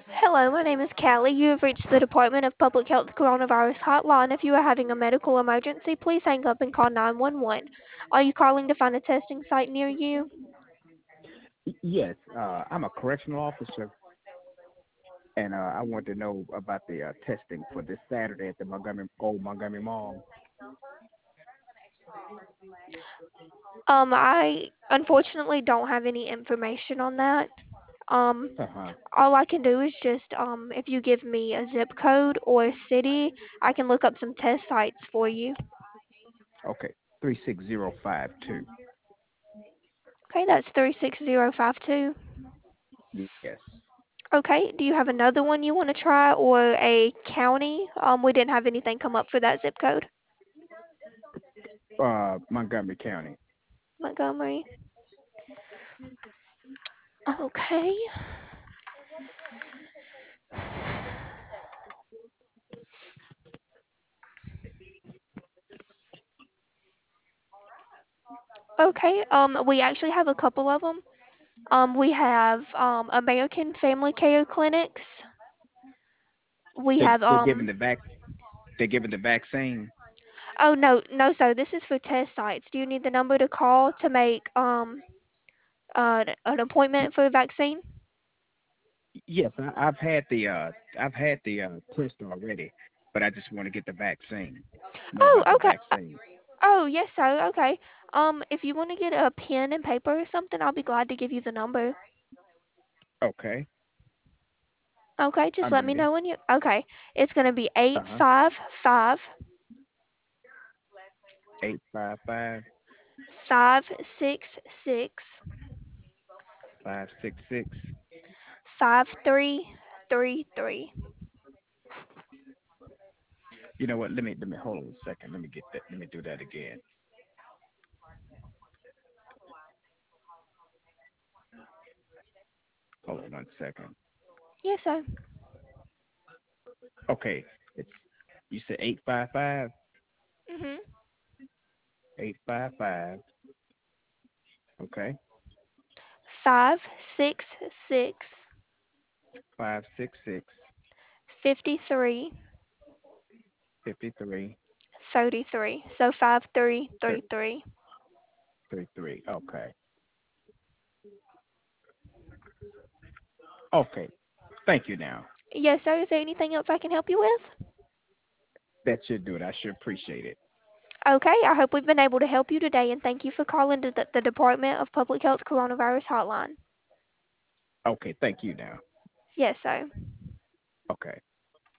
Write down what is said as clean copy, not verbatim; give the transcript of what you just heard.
Hello, my name is Callie. You have reached the Department of Public Health Coronavirus Hotline. If you are having a medical emergency, please hang up and call 911. Are you calling to find a testing site near you? Yes, I'm a correctional officer, and I want to know about the testing for this Saturday at the Montgomery Mall. I unfortunately don't have any information on that. Um, Uh-huh. all I can do is just, if you give me a zip code or a city, I can look up some test sites for you. Okay, 36052. Okay, that's 36052. Yes. Okay, do you have another one you want to try or a county? We didn't have anything come up for that zip code. Montgomery County. Montgomery. Okay. Okay. We actually have a couple of them. We have American Family Care Clinics. We They have they're giving the vac they're giving the vaccine. Oh no, no sir, this is for test sites. Do you need the number to call to make an appointment for the vaccine? Yes, I've had the test already, but I just want to get the vaccine. Know Oh, about the okay. vaccine. Oh, yes sir. Okay. If you want to get a pen and paper or something, I'll be glad to give you the number. Okay, Okay, just I'm let me ready. know when you. Okay, it's gonna be eight Uh-huh. five five 855 566 566. 5333. You know what? Let me hold on a second. Let me get that. Let me do that again. Hold on one second. Yes, sir. Okay, it's you said 855 Mhm. 855. Okay, 566 566 53 53 33. So 5333. 33. Okay, okay. Thank you. Now Yes, sir. Is there anything else I can help you with? that should do it. I sure appreciate it. Okay, I hope we've been able to help you today, and thank you for calling the Department of Public Health Coronavirus Hotline. Okay, thank you. Now. Yes, sir.